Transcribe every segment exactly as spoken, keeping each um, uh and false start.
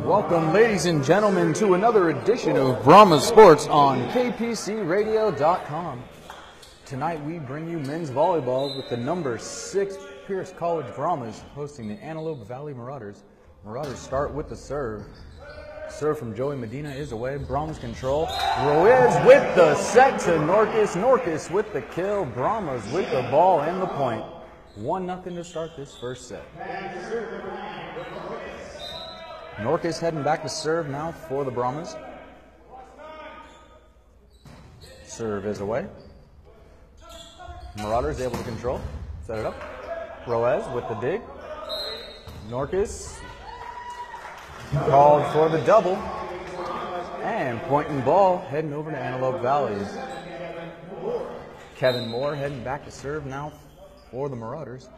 Welcome, ladies and gentlemen, to another edition of Brahma Sports on K P C radio dot com. Tonight we bring you men's volleyball with the number six Pierce College Brahmas hosting the Antelope Valley Marauders. Marauders start with the serve. Serve from Joey Medina is away. Brahmas control. Ruiz with the set to Norcus. Norcus with the kill. Brahmas with the ball and the point. one nothing to start this first set. Norcus heading back to serve now for the Brahmas. Serve is away. Marauders able to control. Set it up. Ruiz with the dig. Norcus called for the double. And point and ball heading over to Antelope Valley. Kevin Moore heading back to serve now for the Marauders.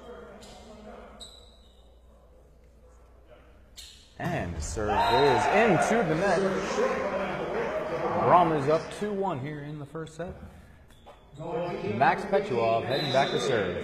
And the serve is into the net. Brahma is up two one here in the first set. Max Petuov heading back to serve.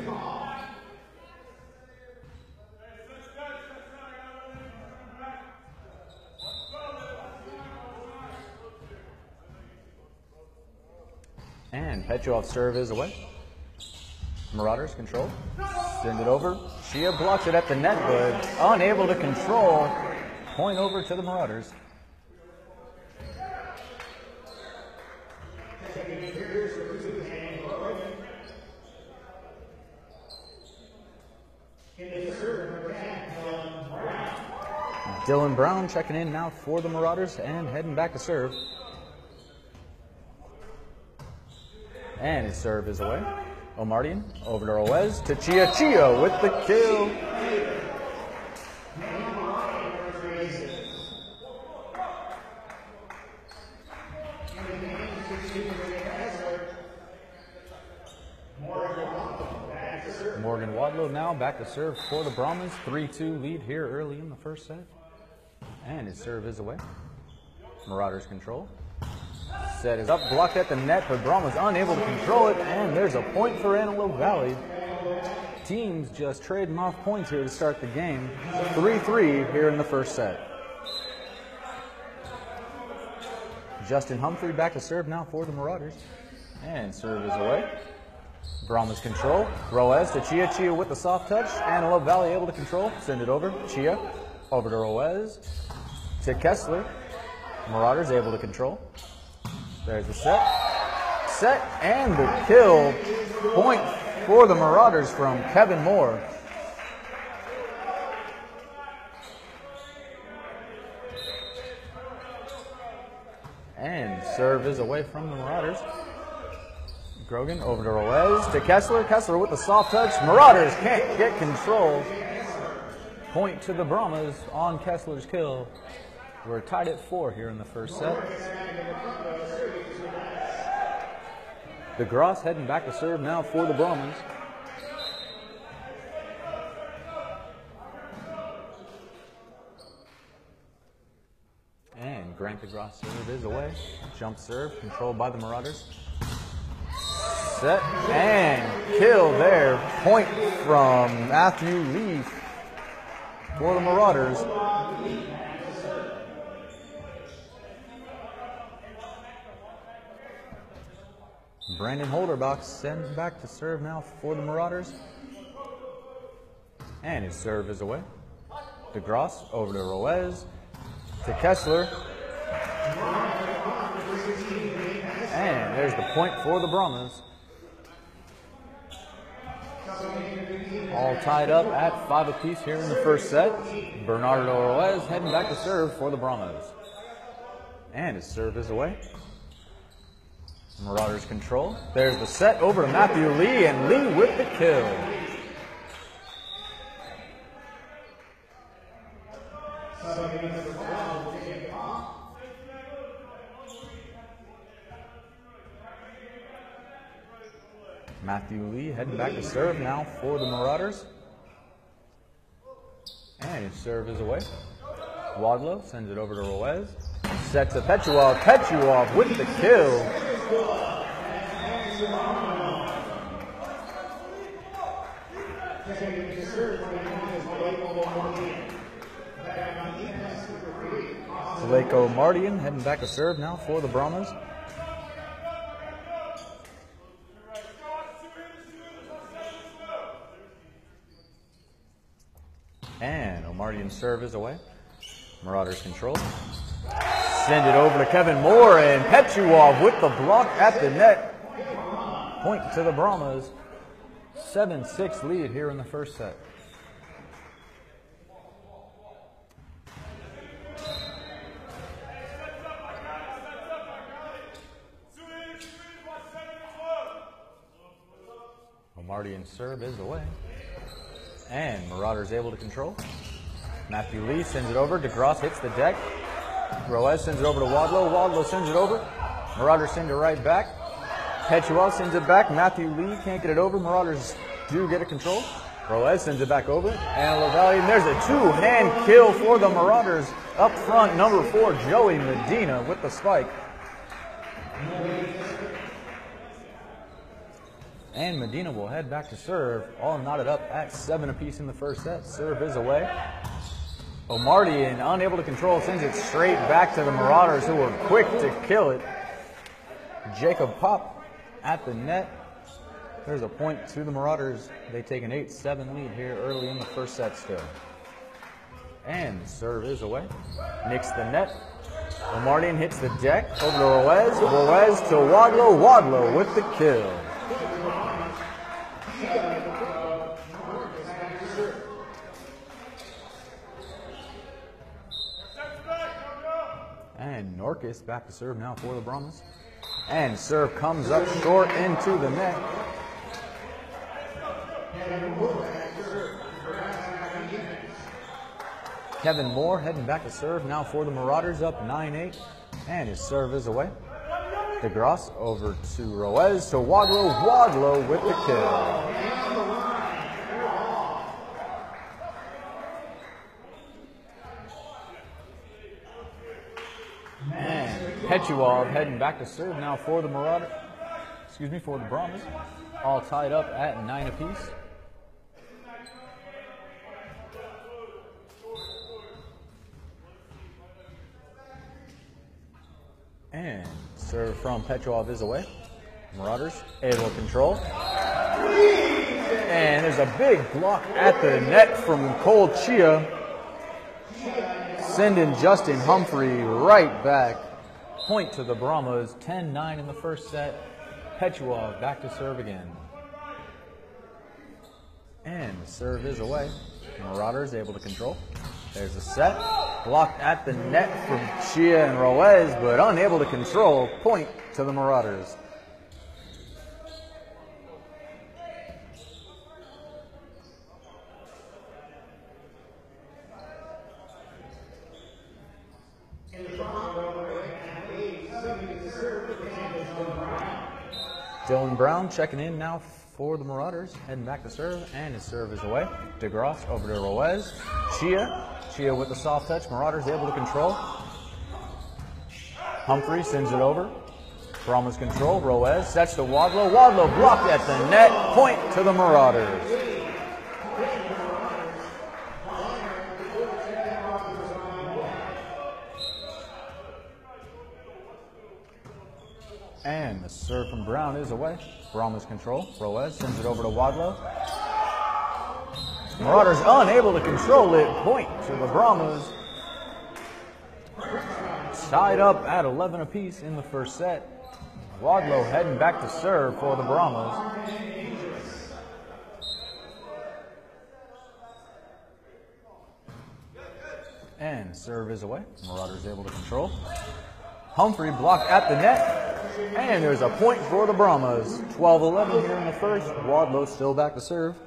And Petuov's serve is away. Marauders control. Send it over. Shia blocks it at the net, but unable to control. Point over to the Marauders. Dylan Brown checking in now for the Marauders and heading back to serve. And his serve is away. Omardian over to Ruiz to Chia. Chia with the kill. Morgan Wadlow now back to serve for the Brahmas. three two lead here early in the first set. And his serve is away. Marauders control. Set is up, blocked at the net, but Brahma's unable to control it, and there's a point for Antelope Valley. Teams just trading off points here to start the game. three three here in the first set. Justin Humphrey back to serve now for the Marauders. And serve is away. Brahma's control. Ruiz to Chia. Chia with the soft touch. Antelope Valley able to control. Send it over. Chia over to Ruiz. To Kessler. Marauders able to control. There's the set. Set and the kill. Point for the Marauders from Kevin Moore. And serve is away from the Marauders. Grogan over to Ruiz. To Kessler. Kessler with the soft touch. Marauders can't get control. Point to the Brahmas on Kessler's kill. We're tied at four here in the first set. DeGrosse heading back to serve now for the Brahmas. And Grant DeGrosse serve is away. Jump serve controlled by the Marauders. Set and kill there. Point from Matthew Leaf for the Marauders. Brandon Holderbach sends back to serve now for the Marauders. And his serve is away. DeGrosse over to Ruiz. To Kessler. And there's the point for the Brahmas. All tied up at five apiece here in the first set. Bernardo Ruiz heading back to serve for the Brahmas. And his serve is away. Marauders control. There's the set over to Matthew Lee, and Lee with the kill. Matthew Lee heading back to serve now for the Marauders. And his serve is away. Wadlow sends it over to Ruiz. Set to Petuov. Petuov with the kill. Blake O'Mardian heading back to serve now for the Brahmas. And O'Mardian's serve is away. Marauders control. Send it over to Kevin Moore, and Petuov with the block at the net. Point to the Brahmas. seven six lead here in the first set. O'Mardian's serve is away. And Marauders able to control. Matthew Lee sends it over. DeGrosse hits the deck. Roez sends it over to Wadlow. Wadlow sends it over. Marauders send it right back. Petuov sends it back. Matthew Lee can't get it over. Marauders do get it control. Roez sends it back over. And LaValle, and there's a two-hand kill for the Marauders. Up front, number four, Joey Medina with the spike. And Medina will head back to serve, all knotted up at seven apiece in the first set. Serve is away. O'Mardian, unable to control, sends it straight back to the Marauders, who were quick to kill it. Jacob Pop at the net. There's a point to the Marauders. They take an eight seven lead here early in the first set still. And serve is away. Nicks the net. O'Mardian hits the deck over to Roez. Roez to Wadlow. Wadlow with the kill. And Norkus back to serve now for the Brahmas. And serve comes up short into the net. Kevin Moore heading back to serve now for the Marauders, up nine eight. And his serve is away. DeGrosse over to Roez to Wadlow. Wadlow with the kill. Petuov heading back to serve now for the Marauder, excuse me, for the Brahmas. All tied up at nine apiece. And serve from Petuov is away. Marauders able to control. And there's a big block at the net from Cole Chia. Sending Justin Humphrey right back. Point to the Brahmas, ten nine in the first set. Petuov back to serve again. And the serve is away. Marauders able to control. There's a set. Blocked at the net from Chia and Roez, but unable to control. Point to the Marauders. Dylan Brown checking in now for the Marauders, heading back to serve, and his serve is away. DeGrosse over to Roez. Chia. Chia with the soft touch. Marauders able to control. Humphrey sends it over. Brahmas control. Roez sets to Wadlow. Wadlow blocked at the net. Point to the Marauders. And the serve from Brown is away. Brahmas control. Roez sends it over to Wadlow. Marauders unable to control it. Point to the Brahmas. Tied up at eleven apiece in the first set. Wadlow heading back to serve for the Brahmas. And serve is away. Marauders able to control. Humphrey blocked at the net. And there's a point for the Brahmas. twelve eleven here in the first. Wadlow still back to serve.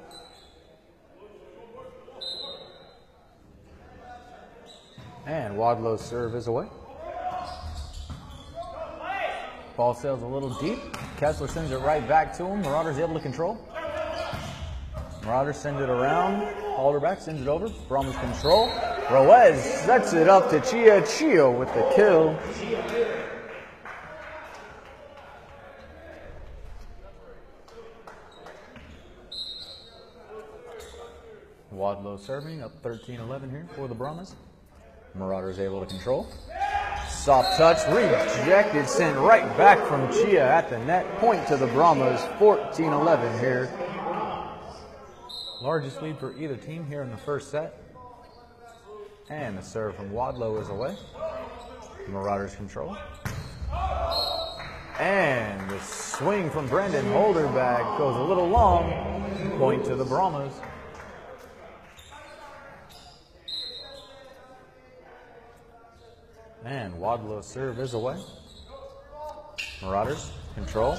And Wadlow's serve is away. Ball sails a little deep. Kessler sends it right back to him. Marauders able to control. Marauders send it around. Halderback sends it over. Brahmas control. Roez sets it up to Chia. Chia with the kill. Wadlow serving up thirteen eleven here for the Brahmas. Marauders able to control. Soft touch, rejected, sent right back from Chia at the net. Point to the Brahmas, fourteen eleven here. Largest lead for either team here in the first set. And the serve from Wadlow is away. Marauders control. And the swing from Brendan Holderbag goes a little long. Point to the Brahmas. And Wadlow's serve is away. Marauders control.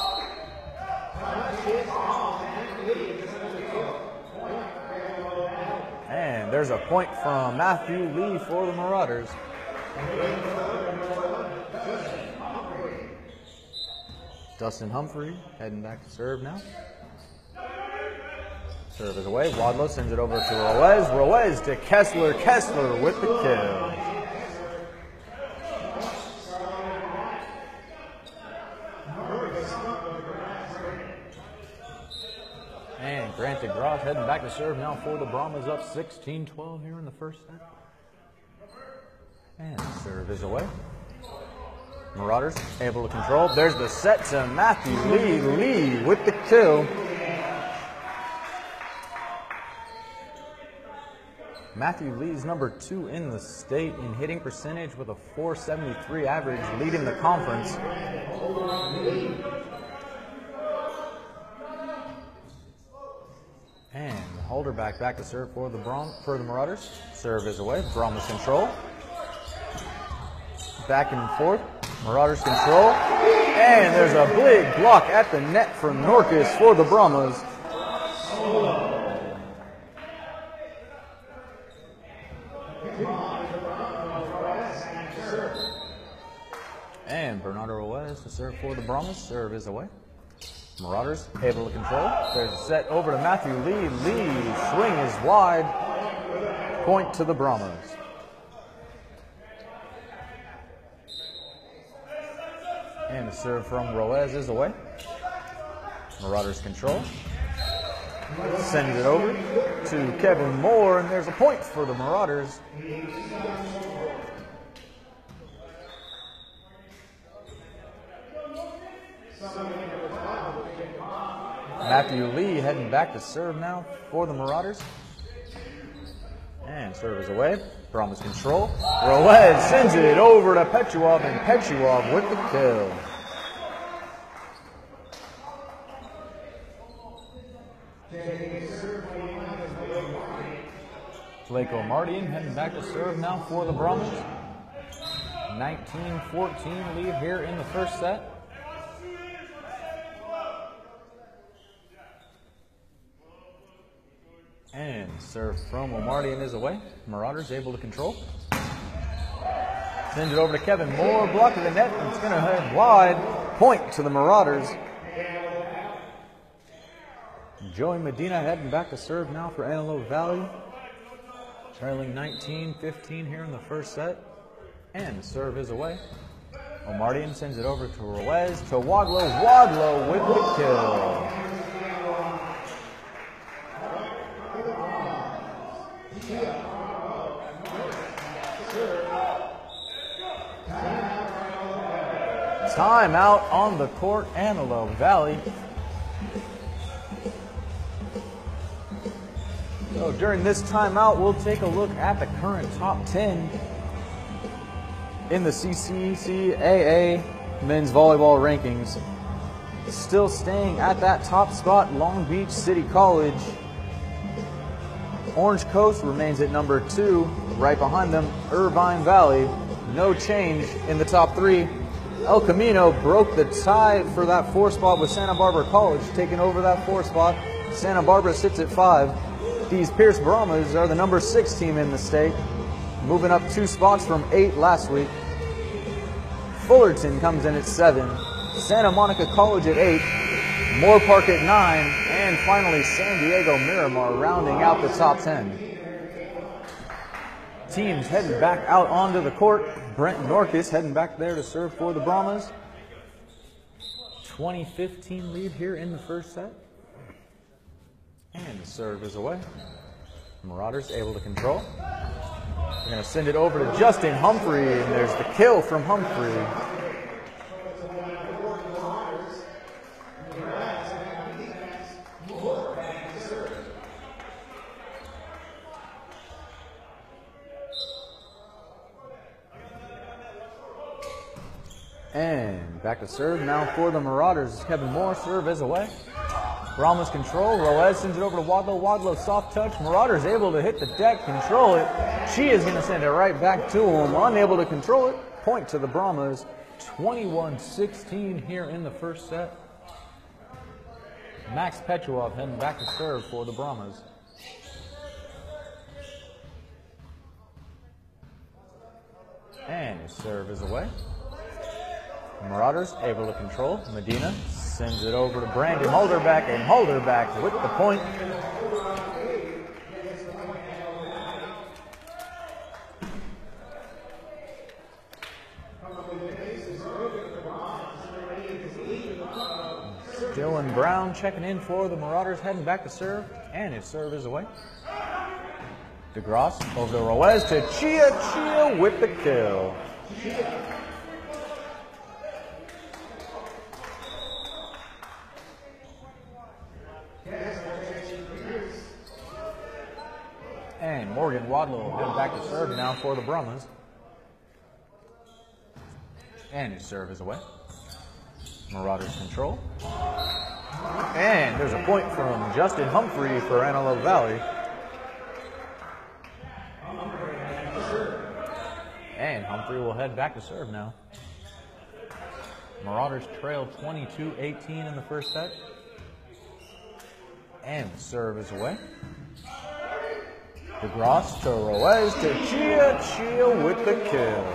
And there's a point from Matthew Lee for the Marauders. Dustin Humphrey heading back to serve now. Serve is away. Wadlow sends it over to Ruiz. Ruiz to Kessler. Kessler with the kill. And Grant DeGraw heading back to serve now for the Brahmas, up sixteen twelve here in the first set. And serve is away. Marauders able to control. There's the set to Matthew Lee. Lee with the kill. Matthew Lee's number two in the state in hitting percentage with a four seventy-three average, leading the conference. And Holderback back to serve for the Brom for the Marauders. Serve is away. Brahmas control. Back and forth. Marauders control. And there's a big block at the net from Norcus for the Brahmas. And Bernardo Ruiz to serve for the Brahmas. Serve is away. Marauders able to control. There's a set over to Matthew Lee. Lee swing is wide. Point to the Brahmas. And the serve from Ruiz is away. Marauders control. Sends it over to Kevin Moore, and there's a point for the Marauders. Matthew Lee heading back to serve now for the Marauders. And serve is away. Brahmas control. Ruiz sends it over to Pechuov, and Pechuov with the kill. Blake O'Mardian heading back to serve now for the Brahmas. nineteen fourteen lead here in the first set. And serve from O'Mardian is away. Marauders able to control. Sends it over to Kevin Moore. Block of the net. It's going to head wide. Point to the Marauders. Joey Medina heading back to serve now for Antelope Valley. Trailing nineteen fifteen here in the first set. And the serve is away. O'Mardian sends it over to Ruiz. To Wadlow. Wadlow with the kill. Timeout on the court, Antelope Valley. So during this timeout, we'll take a look at the current top ten in the C C C A A men's volleyball rankings. Still staying at that top spot, Long Beach City College. Orange Coast remains at number two. Right behind them, Irvine Valley. No change in the top three. El Camino broke the tie for that four spot with Santa Barbara College, taking over that four spot. Santa Barbara sits at five. These Pierce Brahmas are the number six team in the state, moving up two spots from eight last week. Fullerton comes in at seven. Santa Monica College at eight. Moore Park at nine. And finally, San Diego Miramar rounding out the top ten. Teams heading back out onto the court. Brent Norcus heading back there to serve for the Brahmas. twenty fifteen lead here in the first set. And the serve is away. Marauders able to control. They're going to send it over to Justin Humphrey, and there's the kill from Humphrey. And back to serve now for the Marauders. Kevin Moore, serve is away. Brahmas control. Roez sends it over to Wadlow. Wadlow soft touch. Marauders able to hit the deck, control it. She is going to send it right back to him. Unable to control it. Point to the Brahmas. twenty-one sixteen here in the first set. Max Petrov heading back to serve for the Brahmas. And his serve is away. Marauders able to control. Medina sends it over to Brandon Holderback, and Holderback with the point. Dylan Brown checking in for the Marauders, heading back to serve, and his serve is away. DeGrosse over to Roez to Chia Chia with the kill. And Morgan Wadlow heading back to serve now for the Brahmas. And his serve is away. Marauders control. And there's a point from Justin Humphrey for Antelope Valley. And Humphrey will head back to serve now. Marauders trail twenty-two eighteen in the first set. And the serve is away. DeGrosse to Roez to Chia Chia with the kill.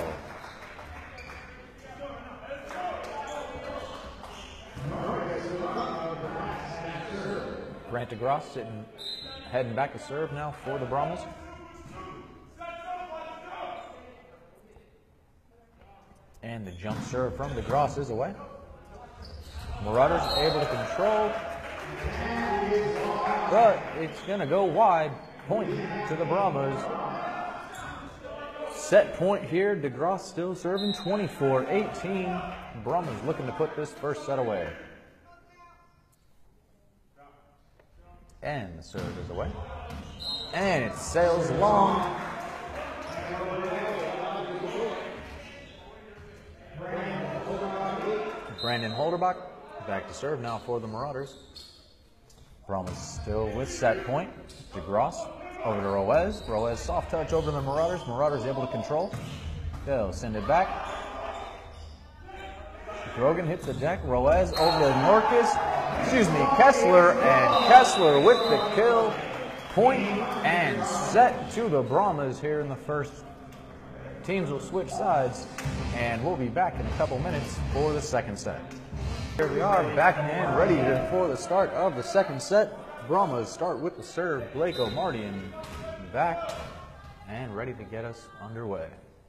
Grant DeGrosse sitting, heading back to serve now for the Brahmas. And the jump serve from DeGrosse is away. Marauders able to control, but it's going to go wide. Point to the Brahmas. Set point here. DeGrosse still serving twenty-four eighteen. Brahmas looking to put this first set away. And the serve is away. And it sails long. Brandon Holderbach back to serve now for the Marauders. Brahmas still with set point. DeGrosse over to Roez. Roez soft touch over to the Marauders. Marauders able to control. They'll send it back. Grogan hits the deck. Roez over to Norkus. Excuse me, Kessler. And Kessler with the kill. Point and set to the Brahmas here in the first. Teams will switch sides. And we'll be back in a couple minutes for the second set. Here we are, back and ready to, for the start of the second set. Brahmas start with the serve. Blake Omardian back and ready to get us underway.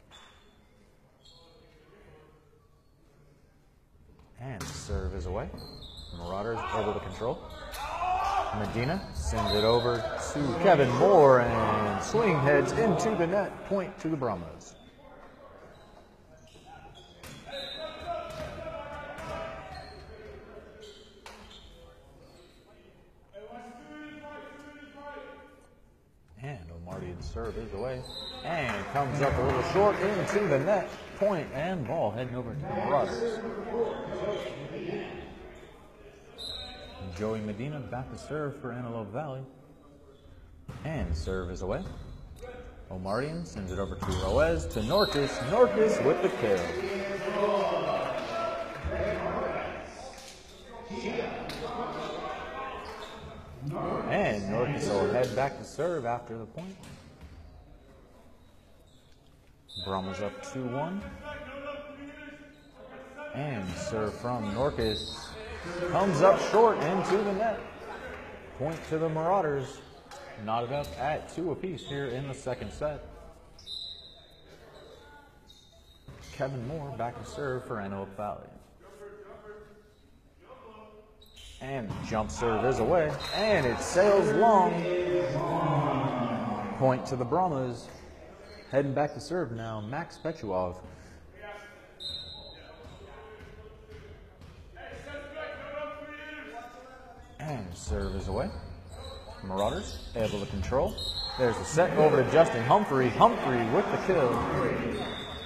And the serve is away. Marauders able to control. Medina sends it over to Kevin Moore, and swing heads into the net. Point to the Brahmas. And Omardian's serve is away. And comes up a little short into the net. Point and ball heading over to the Marauders. Joey Medina back to serve for Antelope Valley. And serve is away. Omardian sends it over to Roez to Norkus. Norkus with the kill. And Norkus will head back to serve after the point. Brahmas up two one. And serve from Norkus comes up short into the net. Point to the Marauders. Knotted up at two apiece here in the second set. Kevin Moore back to serve for Antelope Valley. And the jump serve is away, and it sails long. Point to the Brahmas. Heading back to serve now, Max Pechuov. And serve is away. Marauders able to control. There's the set over to Justin Humphrey. Humphrey with the kill.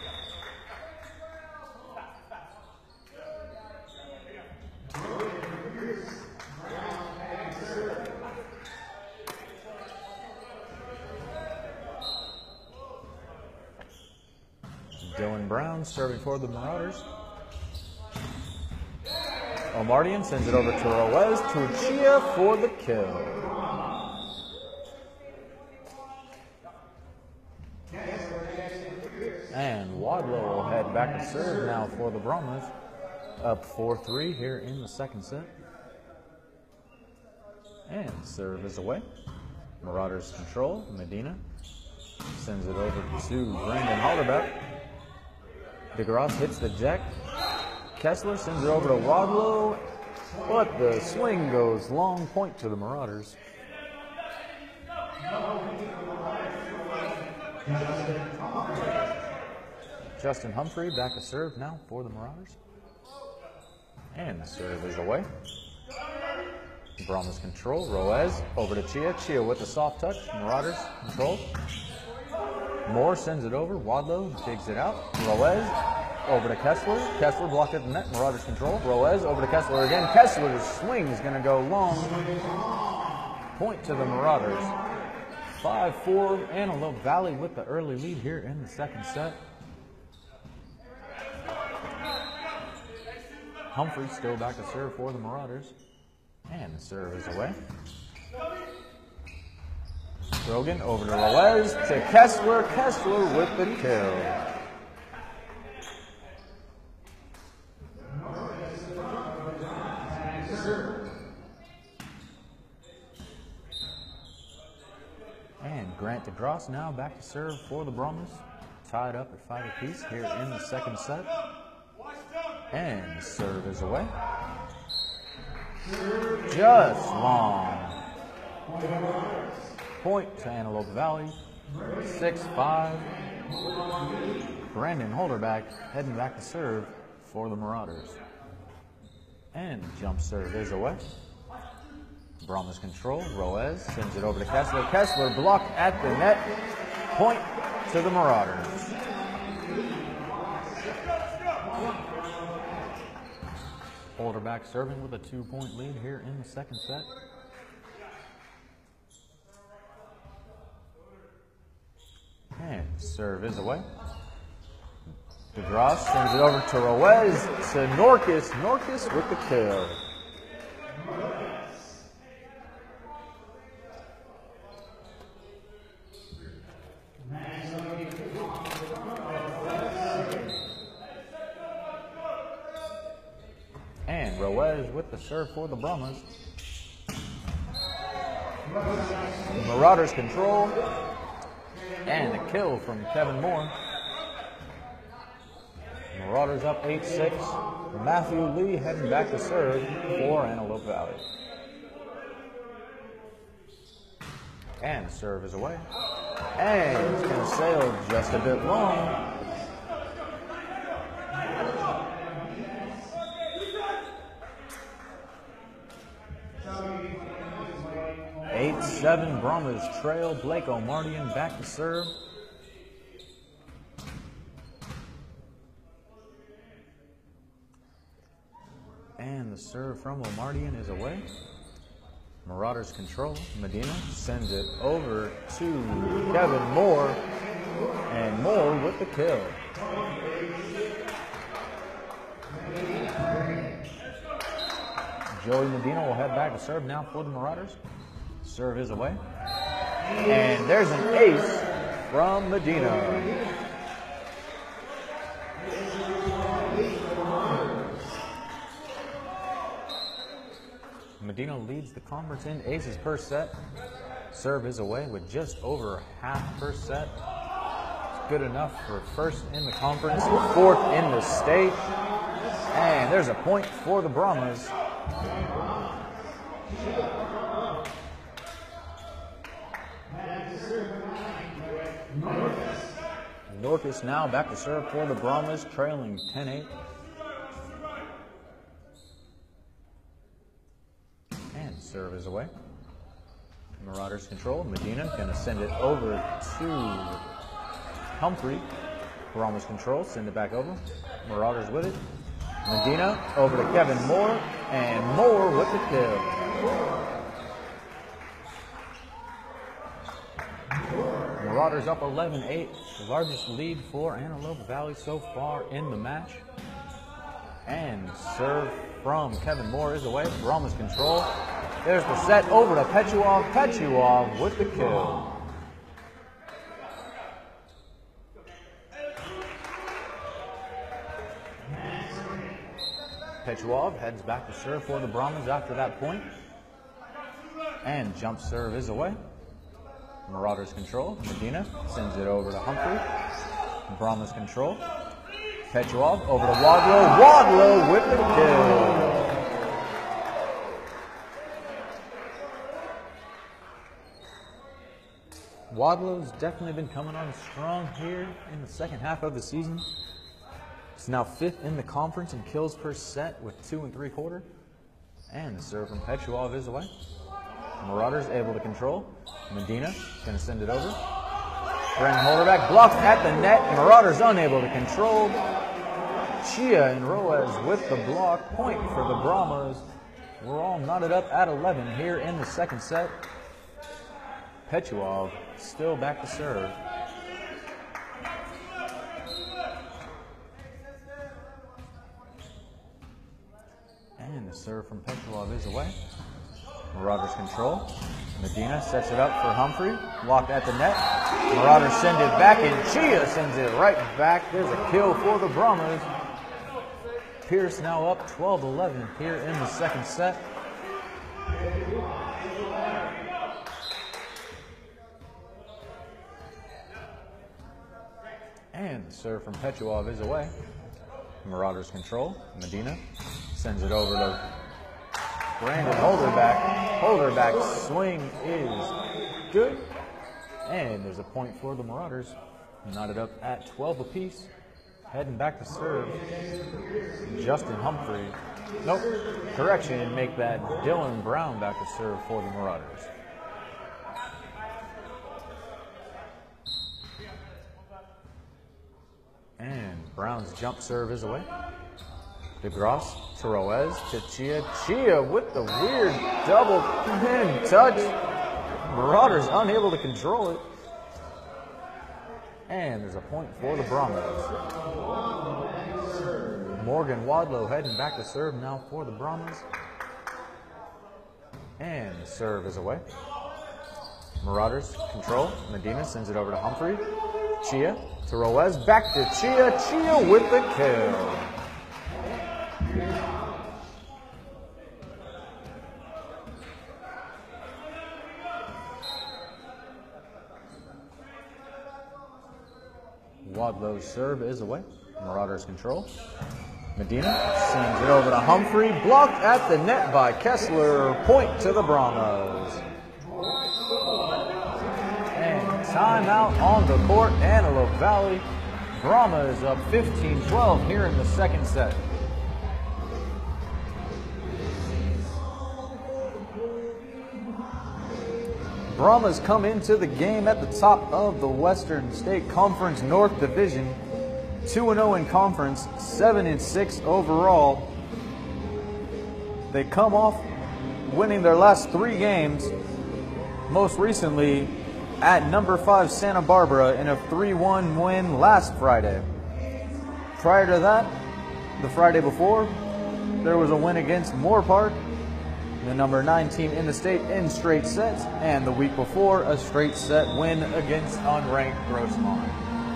Dylan Brown serving for the Marauders. Omardian sends it over to Ruiz to Chia for the kill. And Wadlow will head back to serve now for the Brahmas. Up four three here in the second set. And serve is away. Marauders control. Medina sends it over to Brandon Halderbeck. DeGrasse hits the deck. Kessler sends it over to Wadlow, but the swing goes long point to the Marauders. Justin Humphrey back to serve now for the Marauders. And the serve is away. Brahmas control. Ruiz over to Chia. Chia with the soft touch. Marauders control. Moore sends it over. Wadlow digs it out. Ruiz over to Kessler. Kessler blocked at the net. Marauders control. Ruiz over to Kessler again. Kessler's swing is going to go long. Point to the Marauders. five four. Antelope Valley with the early lead here in the second set. Humphrey still back to serve for the Marauders. And the serve is away. Rogan over to Ruiz to Kessler. Kessler with the kill. And Grant DeGrasse now back to serve for the Brahmas. Tied up at five apiece here in the second set. And the serve is away. Just long. Point to Antelope Valley. six five. Brandon Holderback heading back to serve for the Marauders. And jump serve is away. Brahmas control. Ruiz sends it over to Kessler. Kessler blocked at the net. Point to the Marauders. Holderback serving with a two-point lead here in the second set. And serve is away. DeGrasse sends it over to Ruiz to Norcus. Norcus with the kill. And Ruiz with the serve for the Brahmas. Marauders control. And a kill from Kevin Moore. Marauders up eight six. Matthew Lee heading back to serve for Antelope Valley. And serve is away. And it's going to sail just a bit long. eight seven Brahmas trail. Blake Omardian back to serve. And the serve from Omardian is away. Marauders control. Medina sends it over to Kevin Moore. And Moore with the kill. Joey Medina will head back to serve now for the Marauders. Serve is away. And there's an ace from Medina. Medina leads the conference in aces per set. Serve is away with just over half per set. It's good enough for first in the conference, fourth in the state. And there's a point for the Brahmas. Dorcas now back to serve for the Brahmas, trailing ten eight. And serve is away. Marauders control. Medina going to send it over to Humphrey. Brahmas control, send it back over. Marauders with it. Medina over to Kevin Moore, and Moore with the kill. Marauders up eleven eight, the largest lead for Antelope Valley so far in the match. And serve from Kevin Moore is away. Brahmas control. There's the set over to Petuov. Petuov with the kill. Petuov heads back to serve for the Brahmas after that point. And jump serve is away. Marauders control. Medina sends it over to Humphrey. Brahmas control. Petuov over to Wadlow. Wadlow with the kill. Wadlow's definitely been coming on strong here in the second half of the season. It's now fifth in the conference in kills per set with two and three quarter. And the serve from Petuov is away. Marauders able to control. Medina going to send it over. Brennan Holderback blocked at the net. Marauders unable to control. Chia and Roaz with the block. Point for the Brahmas. We're all knotted up at eleven here in the second set. Petuov still back to serve. And the serve from Petuov is away. Marauders control. Medina sets it up for Humphrey. Blocked at the net. Marauders send it back, and Chia sends it right back. There's a kill for the Brahmas. Pierce now up twelve eleven here in the second set. And the serve from Petuov is away. Marauders control. Medina sends it over to Brandon Holderback. Holderback's swing is good. And there's a point for the Marauders. Knotted up at twelve apiece. Heading back to serve, Justin Humphrey. Nope, correction, make that Dylan Brown back to serve for the Marauders. And Brown's jump serve is away. DeGrosse to Roez to Chia. Chia with the weird double pin touch. Marauders unable to control it. And there's a point for the Brahmas. Morgan Wadlow heading back to serve now for the Brahmas. And the serve is away. Marauders control. Medina sends it over to Humphrey. Chia to Roez. Back to Chia. Chia with the kill. Wadlow's serve is away. Marauders control. Medina sends it over to Humphrey. Blocked at the net by Kessler. Point to the Brahmas. And timeout on the court. Antelope Valley. Brahmas up fifteen twelve here in the second set. Brahmas come into the game at the top of the Western State Conference North Division. two and oh in conference, seven and six overall. They come off winning their last three games, most recently at number five Santa Barbara in a three one win last Friday. Prior to that, the Friday before, there was a win against Moore Park, the number nine team in the state in straight sets, and the week before, a straight set win against unranked Grossmont.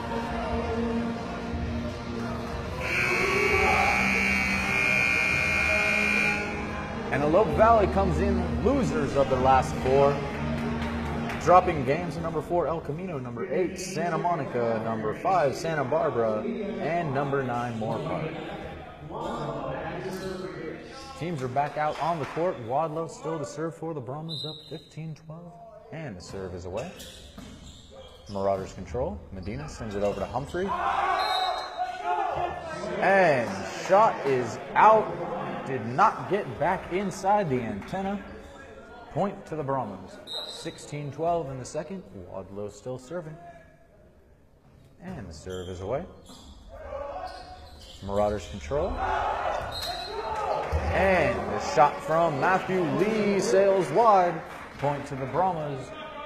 Antelope Valley comes in losers of their last four, dropping games to number four El Camino, number eight Santa Monica, number five Santa Barbara, and number nine Moore Park. Teams are back out on the court. Wadlow still to serve for the Brahmas, up fifteen twelve. And the serve is away. Marauders control. Medina sends it over to Humphrey. And shot is out. Did not get back inside the antenna. Point to the Brahmas. sixteen twelve in the second. Wadlow still serving. And the serve is away. Marauders control. And the shot from Matthew Lee sails wide. Point to the Brahmas.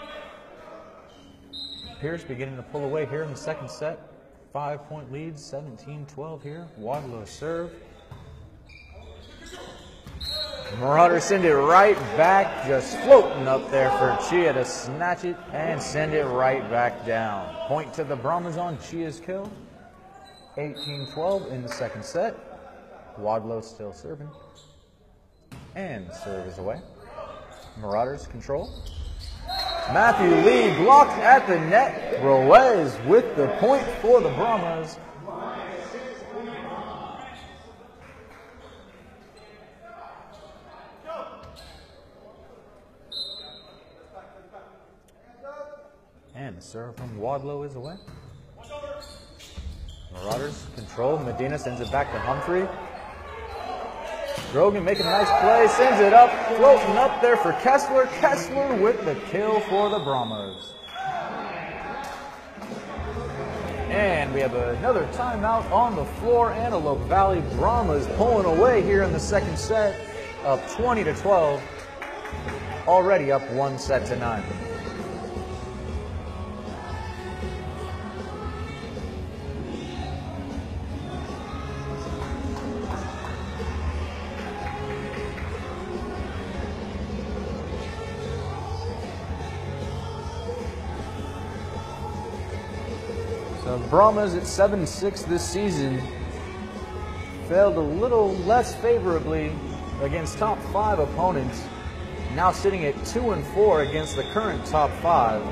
Pierce beginning to pull away here in the second set. Five-point lead, seventeen twelve here. Wadlow serve. Marauders send it right back, just floating up there for Chia to snatch it and send it right back down. Point to the Brahmas on Chia's kill. eighteen twelve in the second set. Wadlow still serving. And the serve is away. Marauders control. Matthew Lee blocked at the net. Ruiz with the point for the Brahmas. And the serve from Wadlow is away. Marauders control. Medina sends it back to Humphrey. Grogan making a nice play, sends it up, floating up there for Kessler. Kessler with the kill for the Brahmas. And we have another timeout on the floor. Antelope Valley Brahmas pulling away here in the second set, up twenty to twelve. Already up one set to nine. The Brahmas at seven six this season failed a little less favorably against top five opponents. Now sitting at two and four against the current top five.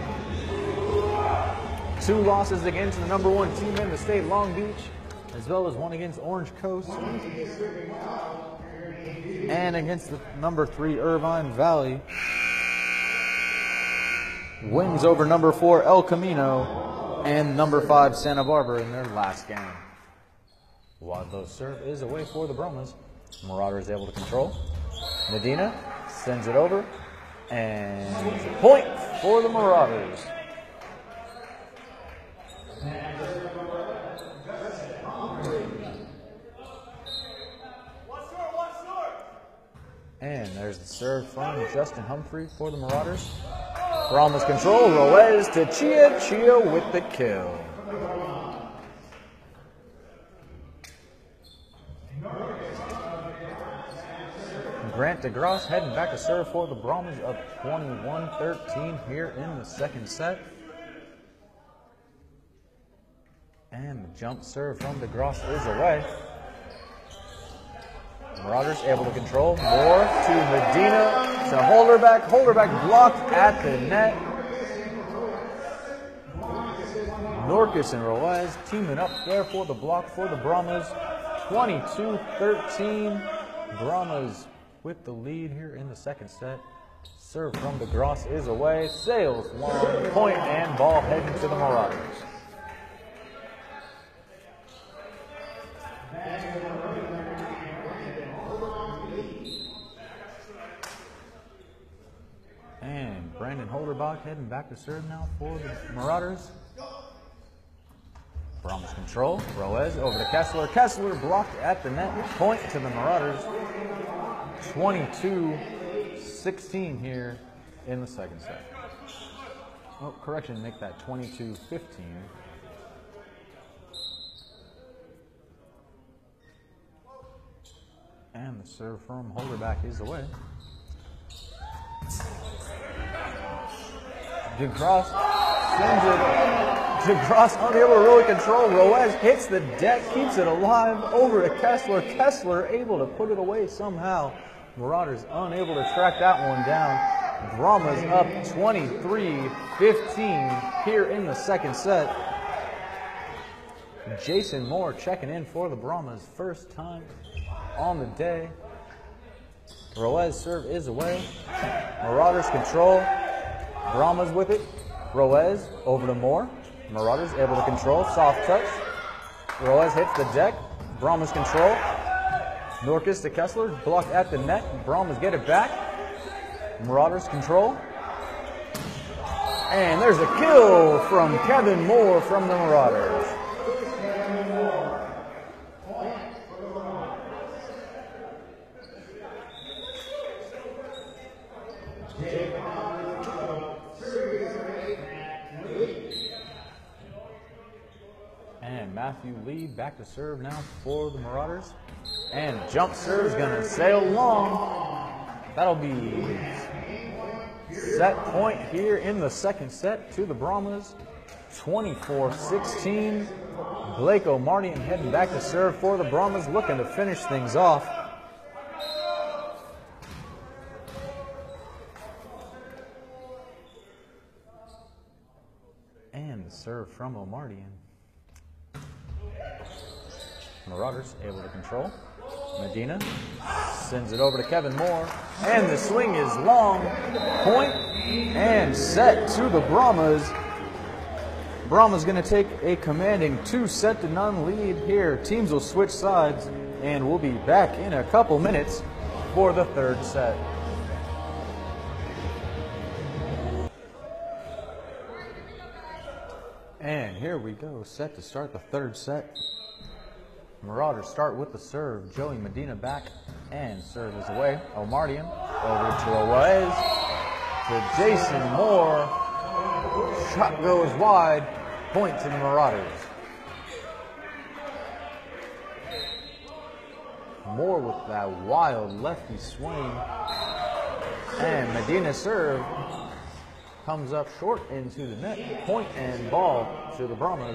Two losses against the number one team in the state, Long Beach, as well as one against Orange Coast, and against the number three Irvine Valley. Wins over number four El Camino and number five Santa Barbara in their last game. Wadlow serve is away for the Brahmas. Marauders able to control. Medina sends it over, and point for the Marauders. And there's the serve from Justin Humphrey for the Marauders. Brahmas control, Ruiz to Chia, Chia with the kill. Grant DeGrasse heading back to serve for the Brahmas, up twenty-one thirteen here in the second set. And the jump serve from DeGrasse is away. Marauders able to control. More to Medina to Holderback. Holderback blocked at the net. Norcus and Ruiz teaming up there for the block for the Brahmas. twenty-two thirteen. Brahmas with the lead here in the second set. Serve from DeGrasse is away. Sails long point and ball heading to the Marauders. And Brandon Holderbach heading back to serve now for the Marauders. Brahmas control. Ruiz over to Kessler. Kessler blocked at the net. Point to the Marauders. twenty-two sixteen here in the second set. Oh, correction, make that twenty-two fifteen. And the serve from Holderback is away. DeGrasse sends it. DeGrasse unable to really control. Ruiz hits the deck, keeps it alive over to Kessler. Kessler able to put it away somehow. Marauders unable to track that one down. Brahmas up twenty-three fifteen here in the second set. Jason Moore checking in for the Brahmas, first time on the day. Ruiz serve is away. Marauders control. Brahmas with it. Ruiz over to Moore. Marauders able to control. Soft touch. Ruiz hits the deck. Brahmas control. Norquist to Kessler. Blocked at the net. Brahmas get it back. Marauders control. And there's a kill from Kevin Moore from the Marauders. And Matthew Lee back to serve now for the Marauders. And jump serve is going to sail long. That'll be set point here in the second set to the Brahmas. twenty-four sixteen. Blake Omartian heading back to serve for the Brahmas, looking to finish things off. And the serve from Omartian. Marauders able to control. Medina sends it over to Kevin Moore. And the swing is long. Point and set to the Brahmas. Brahmas going to take a commanding two set to none lead here. Teams will switch sides, and we'll be back in a couple minutes for the third set. And here we go, set to start the third set. Marauders start with the serve. Joey Medina back, and serve is away. Omartian over to Ruiz, to Jason Moore. Shot goes wide. Point to the Marauders. Moore with that wild lefty swing. And Medina serve comes up short into the net. Point and ball to the Brahmas.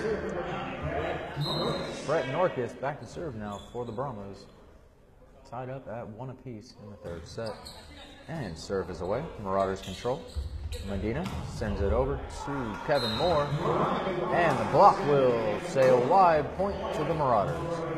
Brett Norquist back to serve now for the Brahmas. Tied up at one apiece in the third set. And serve is away. Marauders control. Medina sends it over to Kevin Moore. And the block will sail wide. Point to the Marauders.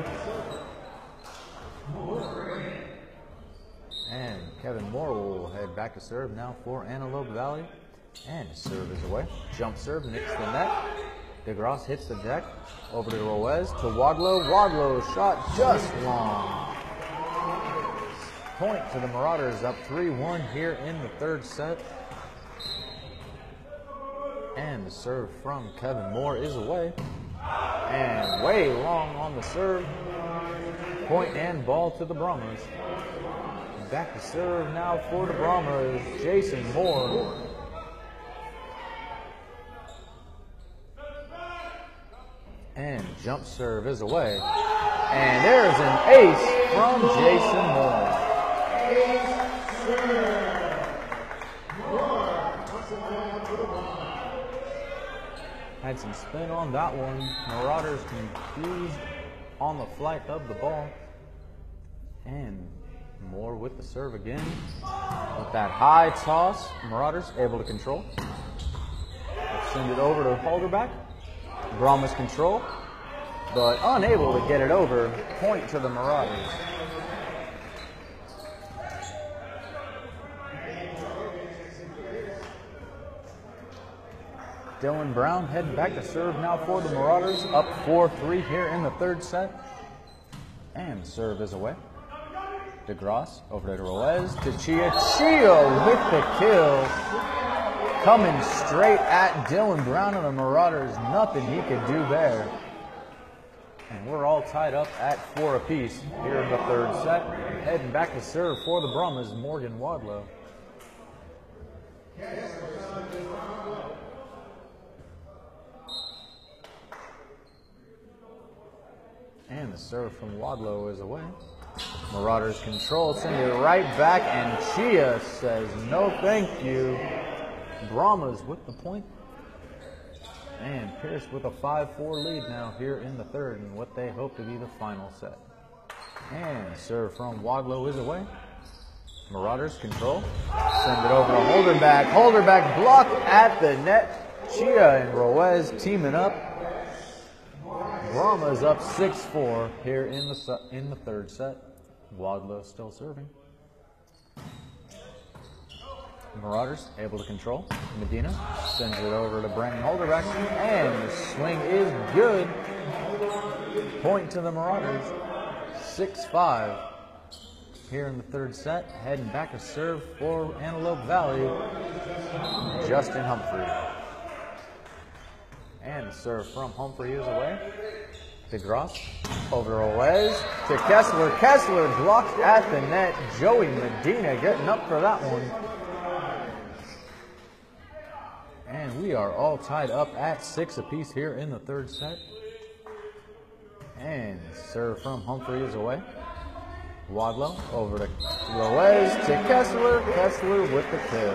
And Kevin Moore will head back to serve now for Antelope Valley. And serve is away. Jump serve, nicks the net. DeGrasse hits the deck. Over to Ruiz, to Wadlow. Wadlow's shot just long. Point to the Marauders, up three one here in the third set. And the serve from Kevin Moore is away. And way long on the serve. Point and ball to the Brahmas. Back to serve now for the Brahmas, Jason Moore. And jump serve is away. And there's an ace from Jason Moore. Had some spin on that one. Marauders confused on the flight of the ball. And Moore with the serve again. With that high toss, Marauders able to control. Send it over to Holderback. Brahmas control, but unable to get it over. Point to the Marauders. Dylan Brown heading back to serve now for the Marauders. Up four three here in the third set. And serve is away. DeGrasse over to Ruiz, to Chia. Chia with the kill. Coming straight at Dylan Brown and the Marauders. Nothing he could do there. And we're all tied up at four apiece here in the third set. Heading back to serve for the Brahmas, Morgan Wadlow. And the serve from Wadlow is away. Marauders control, send it right back, and Chia says no thank you. Brahmas with the point. And Pierce with a five four lead now here in the third, and what they hope to be the final set. And serve from Wadlow is away. Marauders control. Send it over to Holderback. Holderback blocked at the net. Chia and Ruiz teaming up. Brahmas up six four here in the in the third set. Wadlow still serving. Marauders able to control. Medina sends it over to Brandon Holderback, and the swing is good. Point to the Marauders, six five. Here in the third set, heading back to serve for Antelope Valley, Justin Humphrey. And the serve from Humphrey is away. DeGrosse over to Rolez to Kessler. Kessler blocked at the net. Joey Medina getting up for that one. And we are all tied up at six apiece here in the third set. And serve from Humphrey is away. Wadlow over to Rolez to Kessler. Kessler with the kill.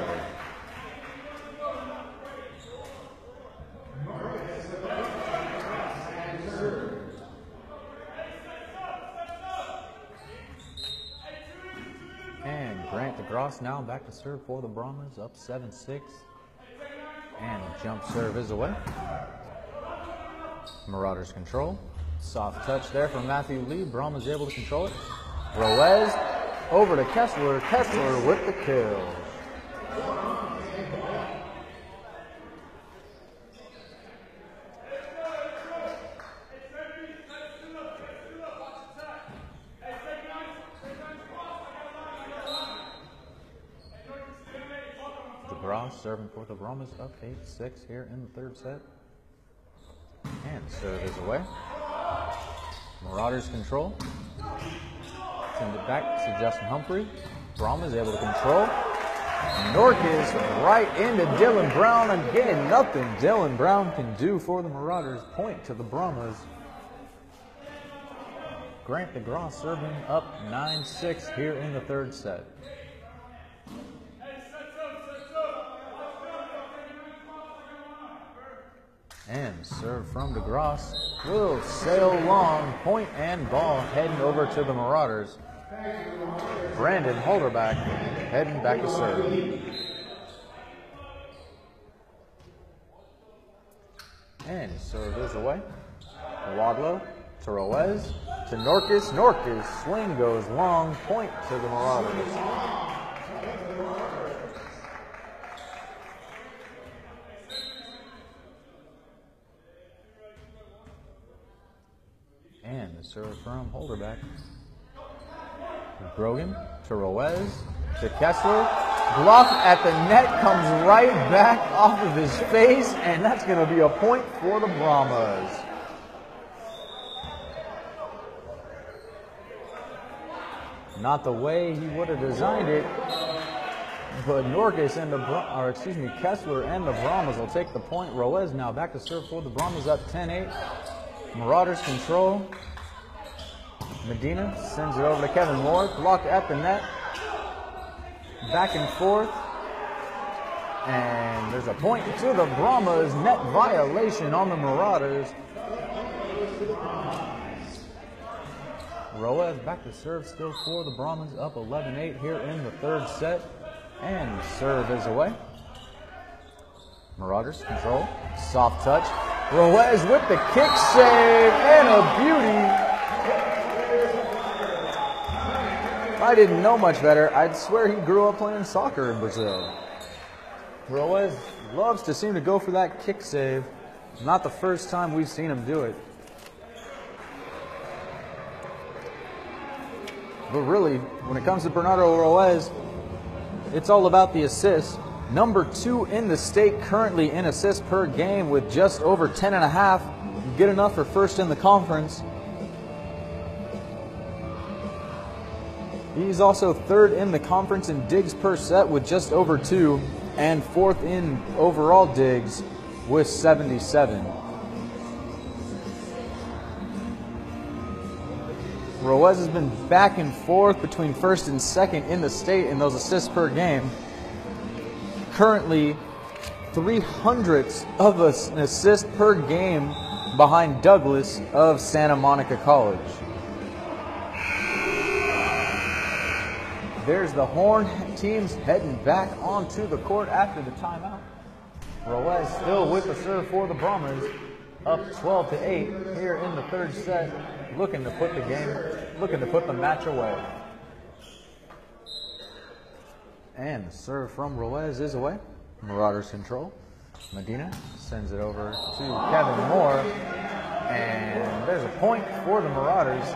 And Grant DeGrosse now back to serve for the Brahmas, up seven six. And jump serve is away. Marauders control. Soft touch there from Matthew Lee. Brahmas able to control it. Rolez over to Kessler. Kessler with the kill. DeGrosse serving for the Brahmas, up eight six here in the third set. And serve is away. Marauders control. Send it back to Justin Humphrey. Brahmas able to control. Norquist right into Dylan Brown. Again, nothing Dylan Brown can do for the Marauders. Point to the Brahmas. Grant DeGrosse serving up nine six here in the third set. And serve from DeGrosse will sail long. Point and ball heading over to the Marauders. Brandon Holderback heading back to serve. And serve is away. Wadlow to Rolez to Norquist. Norquist swing goes long. Point to the Marauders. And the serve from Holderback. Grogan to Rolez to Kessler. Block at the net, comes right back off of his face, and that's going to be a point for the Brahmas. Not the way he would have designed it, but Norquist and the or excuse me, Kessler and the Brahmas will take the point. Rolez now back to serve for the Brahmas, up ten eight. Marauders control. Medina sends it over to Kevin Moore. Blocked at the net. Back and forth. And there's a point to the Brahmas. Net violation on the Marauders. Rolez back to serve still for the Brahmas, up eleven eight here in the third set. And serve is away. Marauders control. Soft touch. Rolez with the kick save and a beauty. If I didn't know much better, I'd swear he grew up playing soccer in Brazil. Rolez loves to seem to go for that kick save. Not the first time we've seen him do it. But really, when it comes to Bernardo Rolez, it's all about the assists. Number two in the state currently in assists per game with just over ten and a half. Good enough for first in the conference. He's also third in the conference in digs per set with just over two, and fourth in overall digs with seventy-seven. Rolez has been back and forth between first and second in the state in those assists per game. Currently, three hundredths of an assist per game behind Douglas of Santa Monica College. There's the horn. Teams heading back onto the court after the timeout. Rolez still with the serve for the Brahmas, up twelve to eight here in the third set, looking to put the game, looking to put the match away. And the serve from Ruiz is away. Marauders control. Medina sends it over to Kevin Moore. And there's a point for the Marauders.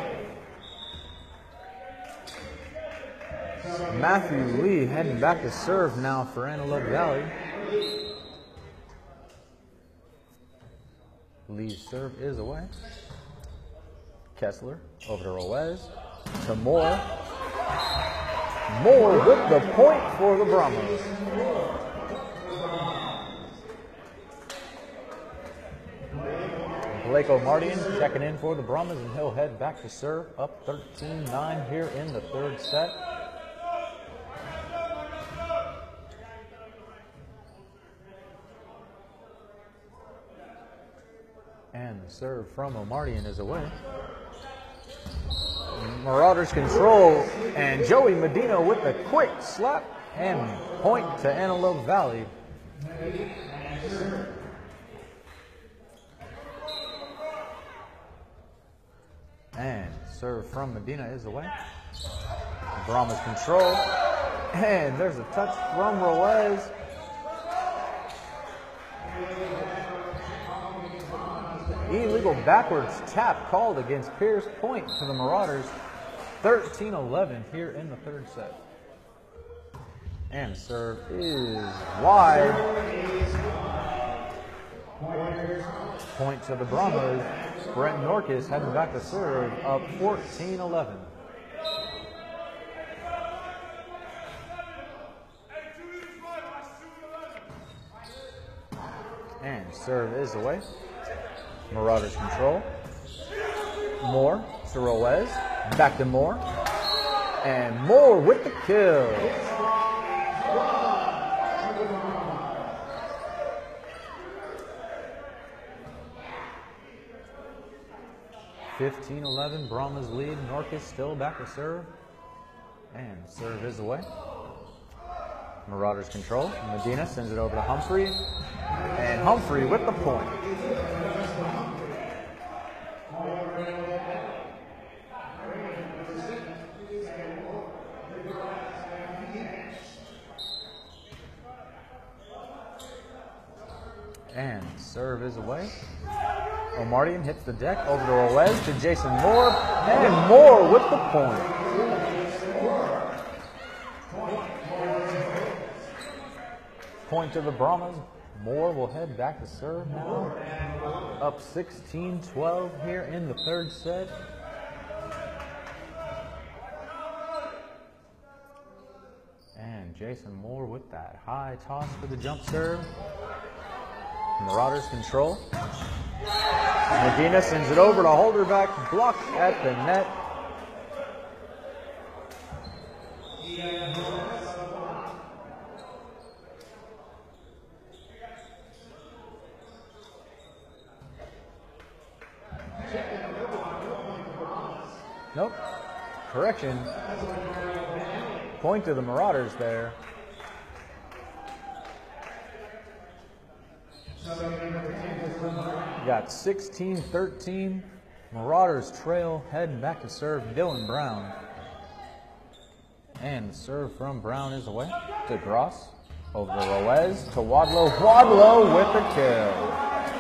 Matthew Lee heading back to serve now for Antelope Valley. Lee's serve is away. Kessler over to Ruiz. To Moore. Moore with the point for the Brahmas. Blake Omardian checking in for the Brahmas, and he'll head back to serve, up thirteen nine here in the third set. And the serve from Omardian is away. Marauders control, and Joey Medina with a quick slap and point to Antelope Valley. And serve from Medina is away. Brahmas control, and there's a touch from Ruiz. Illegal backwards tap called against Pierce, point to the Marauders. thirteen eleven here in the third set. And serve is wide. Point to the Brahmas. Brent Norkus heading back to serve, up fourteen eleven. And serve is away. Marauders control. Moore to Ruiz. Back to Moore. And Moore with the kill. fifteen eleven, Brahmas lead. Norkus still back to serve. And serve is away. Marauders control. Medina sends it over to Humphrey. And Humphrey with the point. And serve is away. Omardian hits the deck over to Ruiz to Jason Moore. And Moore with the point. Point to the Brahmas. Moore will head back to serve now. Up sixteen twelve here in the third set. And Jason Moore with that high toss for the jump serve. Marauders control. Medina sends it over to Holderback, blocked at the net. Nope. Correction. Point to the Marauders there. Got sixteen thirteen. Marauders trail, heading back to serve Dylan Brown. And the serve from Brown is away to Gross. Over to Ruiz to Wadlow. Wadlow with the kill.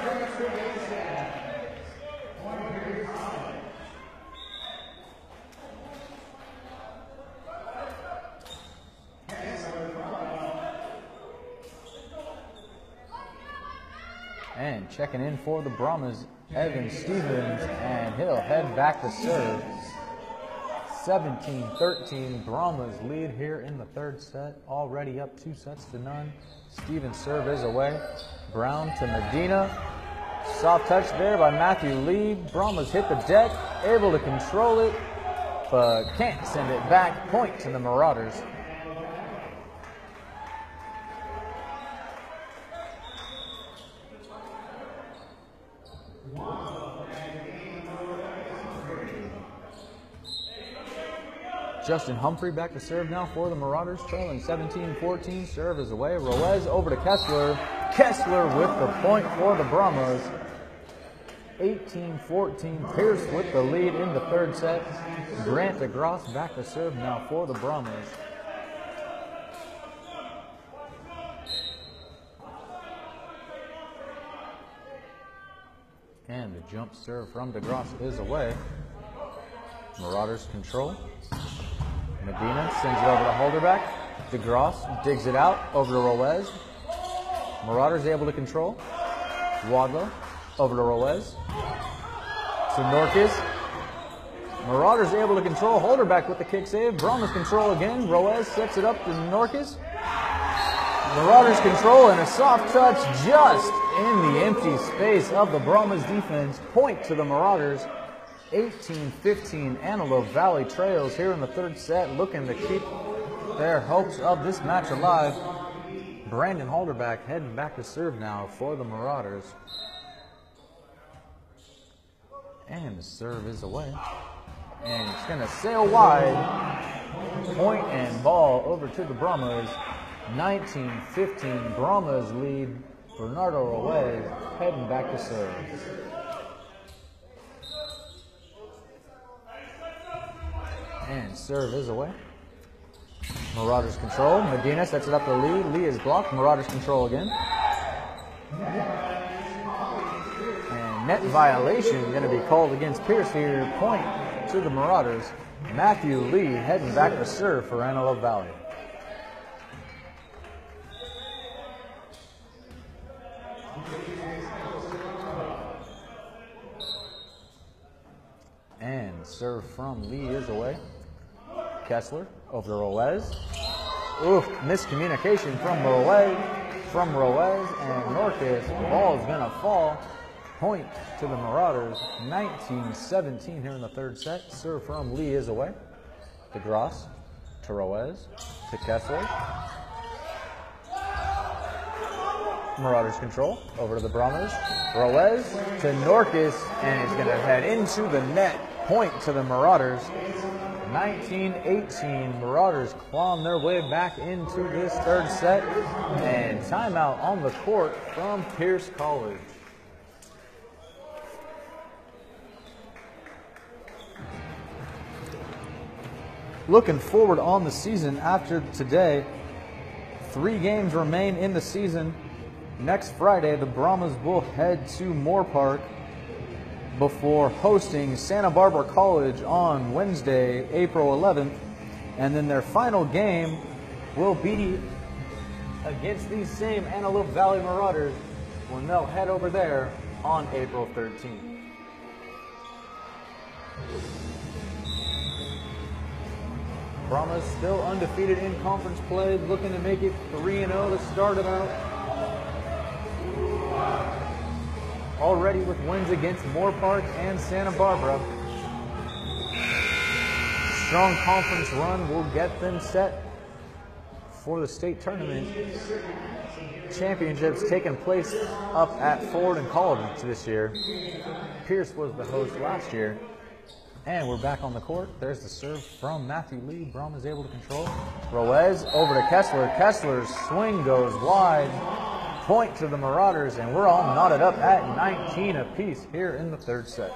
And checking in for the Brahmas, Evan Stevens, and he'll head back to serve. seventeen thirteen, Brahmas lead here in the third set, already up two sets to none. Stevens' serve is away. Brown to Medina. Soft touch there by Matthew Lee. Brahmas hit the deck, able to control it, but can't send it back. Point to the Marauders. Justin Humphrey back to serve now for the Marauders, trailing seventeen fourteen. Serve is away. Ruiz over to Kessler. Kessler with the point for the Brahmas. eighteen fourteen. Pierce with the lead in the third set. Grant DeGrosse back to serve now for the Brahmas. And the jump serve from DeGrasse is away. Marauders control. Medina sends it over to Holderback. DeGrasse digs it out over to Ruiz. Marauders able to control. Wadlow over to Ruiz. To Norquez. Marauders able to control. Holderback with the kick save. Brahmas control again. Ruiz sets it up to Norquez. Marauders control and a soft touch just in the empty space of the Brahmas defense. Point to the Marauders. eighteen fifteen Antelope Valley trails here in the third set, looking to keep their hopes of this match alive. Brandon Holderback heading back to serve now for the Marauders. And the serve is away. And it's going to sail wide. Point and ball over to the Brahmas. nineteen fifteen Brahmas lead. Bernardo Ruiz heading back to serve. And serve is away. Marauders control. Medina sets it up to Lee. Lee is blocked. Marauders control again. And net violation going to be called against Pierce here. Point to the Marauders. Matthew Lee heading back to serve for Antelope Valley. And serve from Lee is away. Kessler over to Ruiz. Oof, miscommunication from Ruiz. From Ruiz and Norquez. The ball is going to fall. Point to the Marauders. nineteen seventeen here in the third set. Serve from Lee is away. DeGrasse to Ruiz to Kessler. Marauders control over to the Brahmas. Ruiz to Norquez, and it's going to head into the net. Point to the Marauders. nineteen eighteen Marauders clawing their way back into this third set. And timeout on the court from Pierce College. Looking forward on the season after today, three games remain in the season. Next Friday, the Brahmas will head to Moore Park before hosting Santa Barbara College on Wednesday, April eleventh. And then their final game will be against these same Antelope Valley Marauders when they'll head over there on April thirteenth. Brahmas still undefeated in conference play, looking to make it three and oh to start it out. Already with wins against Moore Park and Santa Barbara. Strong conference run will get them set for the state tournament. Championships taking place up at Ford and College this year. Pierce was the host last year. And we're back on the court. There's the serve from Matthew Lee. Brahmas able to control. Ruiz over to Kessler. Kessler's swing goes wide. Point to the Marauders, and we're all knotted up at nineteen apiece here in the third set.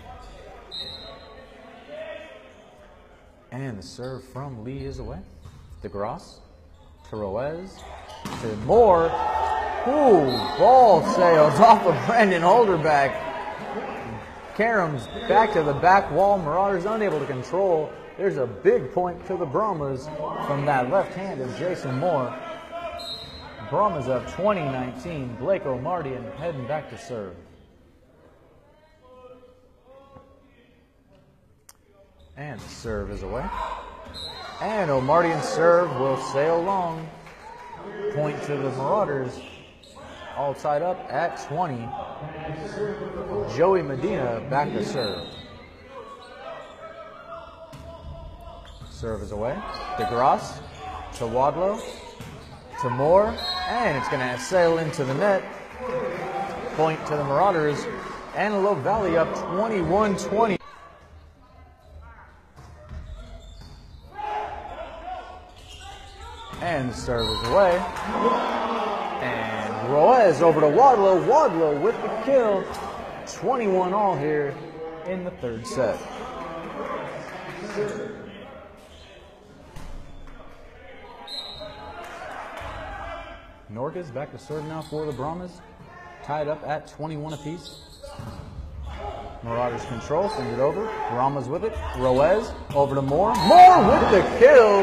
And the serve from Lee is away. DeGrasse to Ruiz to Moore. Ooh, ball sails off of Brandon Holderback. Karams back to the back wall. Marauders unable to control. There's a big point to the Brahmas from that left hand of Jason Moore. Brahmas up twenty nineteen. Blake Omardian heading back to serve. And the serve is away. And Omardian's serve will sail long. Point to the Marauders. All tied up at twenty. Joey Medina back to serve. Serve is away. DeGrasse to Wadlow to Moore. And it's going to sail into the net. Point to the Marauders. Antelope Valley up twenty-one twenty. And the serve is away. And Ruiz over to Wadlow. Wadlow with the kill. twenty-one all here in the third set. Norquez back to serve now for the Brahmas. Tied up at twenty-one apiece. Marauders control, sends it over. Brahmas with it. Ruiz over to Moore. Moore with the kill.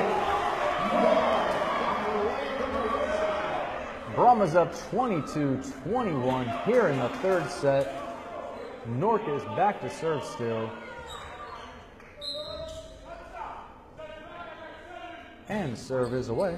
Brahmas up twenty-two twenty-one here in the third set. Norcus back to serve still. And serve is away.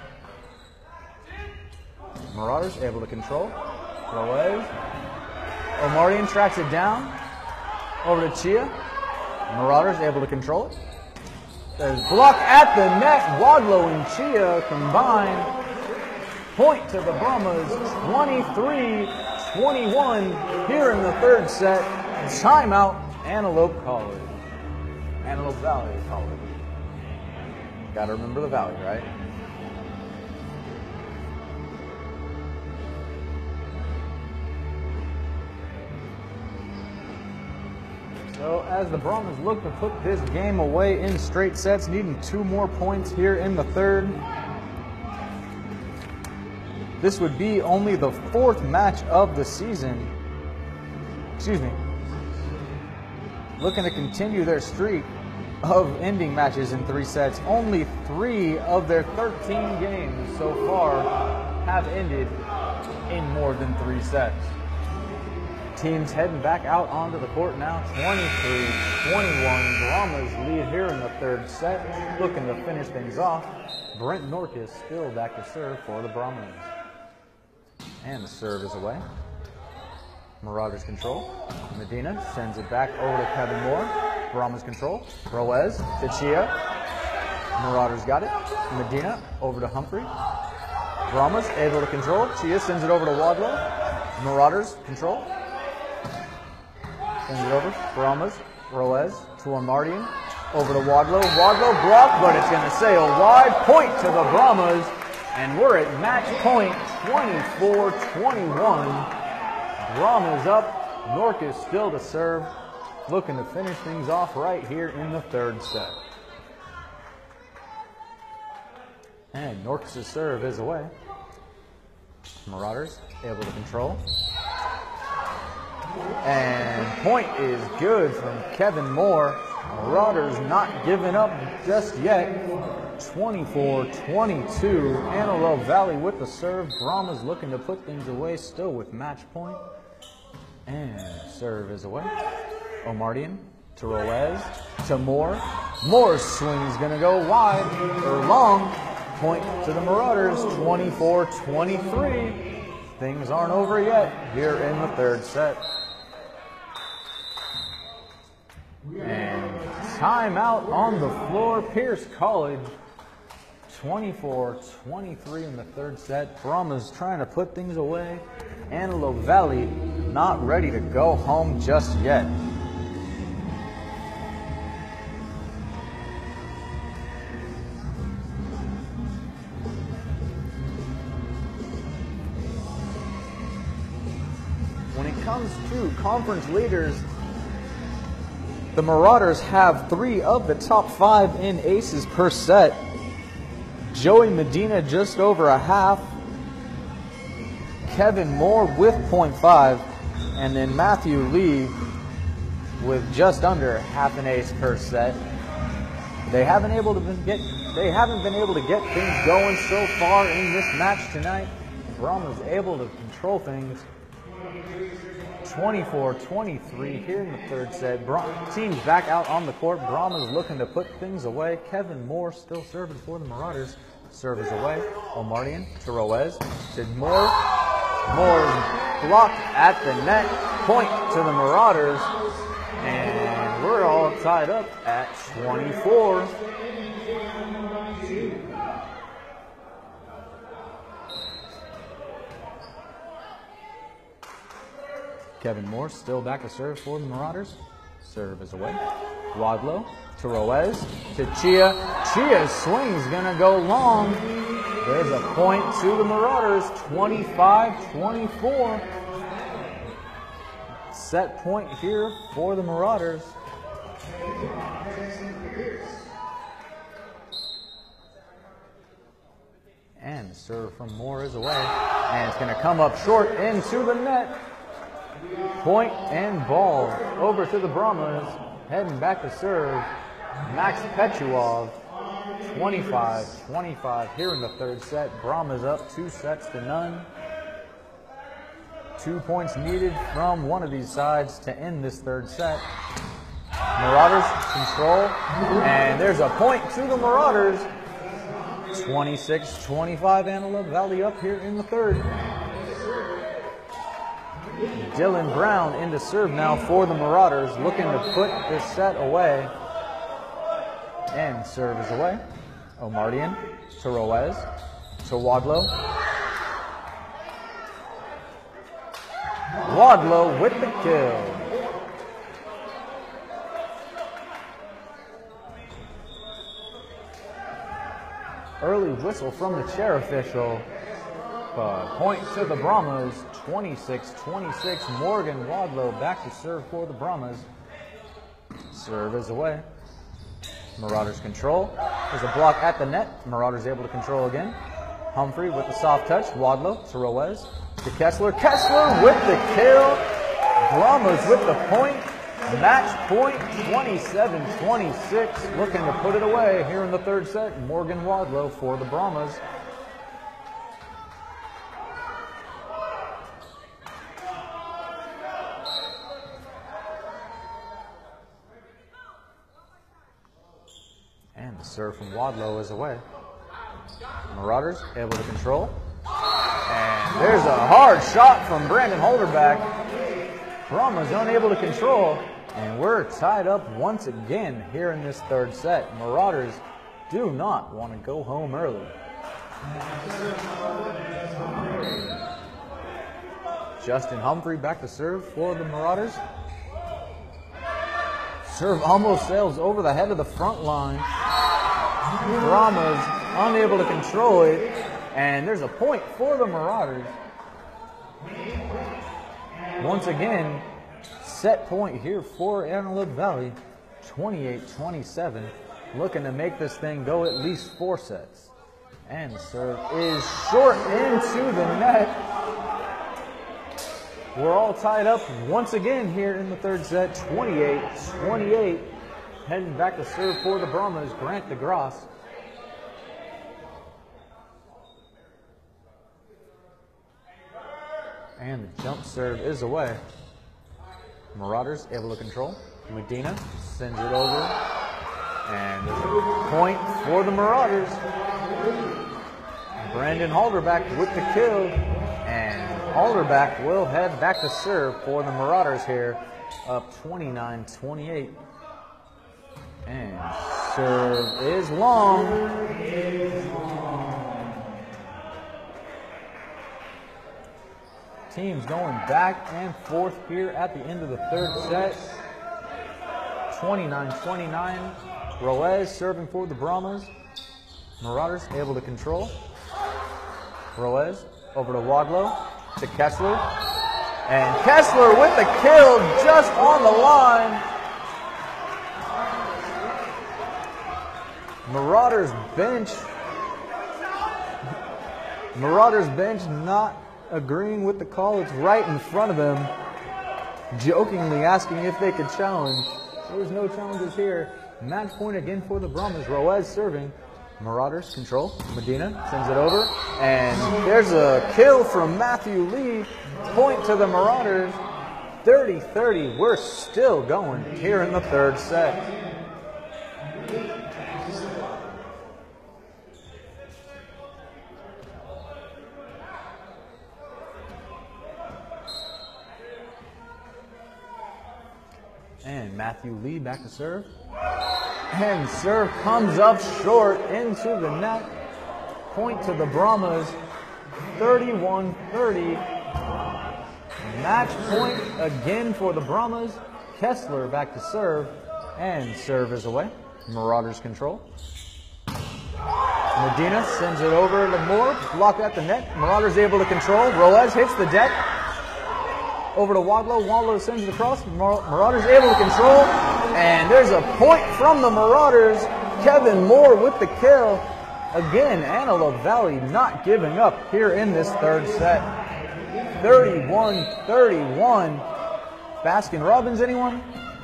Marauders able to control. Ruiz. Omardian tracks it down. Over to Chia. Marauders able to control it. There's block at the net. Wadlow and Chia combine. Point to the Brahmas. twenty-three twenty-one here in the third set. Timeout, Antelope College. Antelope Valley College. Gotta remember the valley, right? So as the Brahmas look to put this game away in straight sets, needing two more points here in the third. This would be only the fourth match of the season. Excuse me. Looking to continue their streak of ending matches in three sets. Only three of their thirteen games so far have ended in more than three sets. Teams heading back out onto the court now. twenty-three twenty-one. Brahmas lead here in the third set. Looking to finish things off. Brent Norcus still back to serve for the Brahmas. And the serve is away. Marauders control. Medina sends it back over to Kevin Moore. Brahmas control. Ruiz to Chia. Marauders got it. Medina over to Humphrey. Brahmas able to control. Chia sends it over to Wadlow. Marauders control. Sends it over. Brahmas. Ruiz to Omardian. Over to Wadlow. Wadlow blocked, but it's going to sail wide. Point to the Brahmas. And we're at match point, twenty-four twenty-one. Brahmas up. Norcus still to serve. Looking to finish things off right here in the third set. And Norcus' serve is away. Marauders able to control. And point is good from Kevin Moore. Marauders not giving up just yet. twenty-four twenty-two. Antelope Valley with the serve. Brahmas looking to put things away still with match point. And serve is away. Omardian to Ruiz to Moore. Moore's swing is going to go wide or long. Point to the Marauders. twenty-four twenty-three. Things aren't over yet here in the third set. And timeout on the floor. Pierce College. twenty-four twenty-three in the third set. Brahmas trying to put things away. Antelope Valley not ready to go home just yet. When it comes to conference leaders, the Marauders have three of the top five in aces per set. Joey Medina just over a half. Kevin Moore with point five. And then Matthew Lee with just under half an ace per set. They haven't able to get they haven't been able to get things going so far in this match tonight. Brahmas able to control things. twenty-four twenty-three here in the third set. Bra teams back out on the court. Brahmas looking to put things away. Kevin Moore still serving for the Marauders. Serve is away. Omardian to Ruiz. To Moore. Moore blocked at the net. Point to the Marauders. And we're all tied up at twenty-four. Kevin Moore still back to serve for the Marauders. Serve is away. Wadlow to Ruiz to Chia. Chia's swing is going to go long. There's a point to the Marauders, twenty-five twenty-four. Set point here for the Marauders. And serve from Moore is away. And it's going to come up short into the net. Point and ball over to the Brahmas. Heading back to serve, Max Petuov. twenty-five twenty-five here in the third set. Brahmas up two sets to none. Two points needed from one of these sides to end this third set. Marauders control, and there's a point to the Marauders. twenty-six twenty-five, Antelope Valley up here in the third. Dylan Brown into serve now for the Marauders, looking to put this set away. And serve is away. Omardian to Ruiz to Wadlow. Wadlow with the kill. Early whistle from the chair official. Uh, point to the Brahmas, twenty-six twenty-six. Morgan Wadlow back to serve for the Brahmas. Serve is away. Marauders control. There's a block at the net. Marauders able to control again. Humphrey with the soft touch. Wadlow to Ruiz to Kessler. Kessler with the kill. Brahmas with the point. Match point, twenty-seven twenty-six. Looking to put it away here in the third set. Morgan Wadlow for the Brahmas. And the serve from Wadlow is away. Marauders able to control. And there's a hard shot from Brandon Holderback. Brahmas unable to control. And we're tied up once again here in this third set. Marauders do not want to go home early. Justin Humphrey back to serve for the Marauders. Serve almost sails over the head of the front line. Brahmas unable to control it. And there's a point for the Marauders. Once again, set point here for Antelope Valley, twenty-eight twenty-seven. Looking to make this thing go at least four sets. And the serve is short into the net. We're all tied up once again here in the third set, twenty-eight twenty-eight. Heading back to serve for the Brahmas, Grant DeGrasse. And the jump serve is away. Marauders able to control. Medina sends it over. And there's a point for the Marauders. Brandon Halderback with the kill. And Halderback will head back to serve for the Marauders here, up twenty-nine twenty-eight. And serve is long. Teams going back and forth here at the end of the third set. twenty-nine twenty-nine. Ruiz serving for the Brahmas. Marauders able to control. Ruiz over to Wadlow to Kessler. And Kessler with the kill just on the line. Marauders bench. Marauders bench not agreeing with the call. It's right in front of them, jokingly asking if they could challenge. There's no challenges here. Match point again for the Brahmas. Ruiz serving. Marauders control. Medina sends it over. And there's a kill from Matthew Lee. Point to the Marauders. thirty thirty. We're still going here in the third set. And Matthew Lee back to serve. And serve comes up short into the net. Point to the Brahmas, thirty-one thirty. Match point again for the Brahmas. Kessler back to serve. And serve is away. Marauders control. Medina sends it over to Moore. Blocked at the net. Marauders able to control. Ruiz hits the deck. Over to Wadlow. Wadlow sends it across. Marauders able to control. And there's a point from the Marauders. Kevin Moore with the kill. Again, Antelope Valley not giving up here in this third set. thirty-one thirty-one. Baskin Robbins, anyone?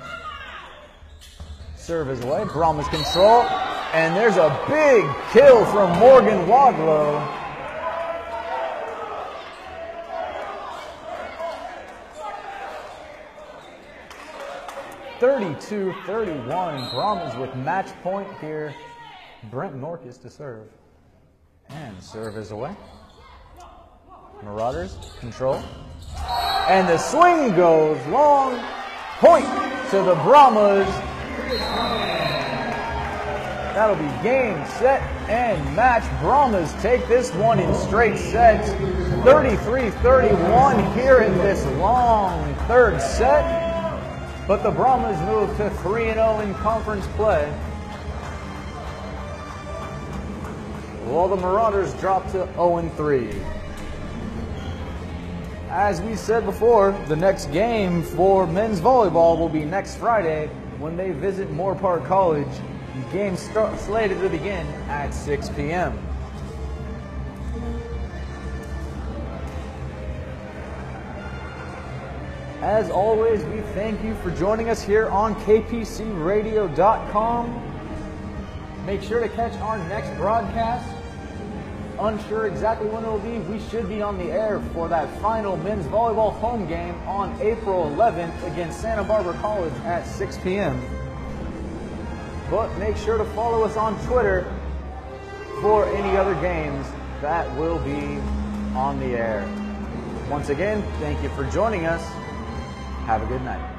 Serve is away. Brahmas control. And there's a big kill from Morgan Wadlow. thirty-two thirty-one. Brahmas with match point here. Brent Norkus to serve. And serve is away. Marauders control. And the swing goes long. Point to the Brahmas. That'll be game, set, and match. Brahmas take this one in straight sets. thirty-three thirty-one here in this long third set. But the Brahmas move to three and oh in conference play, while the Marauders drop to oh and three. As we said before, the next game for men's volleyball will be next Friday when they visit Moore Park College. The game start, slated to begin at six p m As always, we thank you for joining us here on K P C radio dot com. Make sure to catch our next broadcast. Unsure exactly when it will be, we should be on the air for that final men's volleyball home game on April eleventh against Santa Barbara College at six p m But make sure to follow us on Twitter for any other games that will be on the air. Once again, thank you for joining us. Have a good night.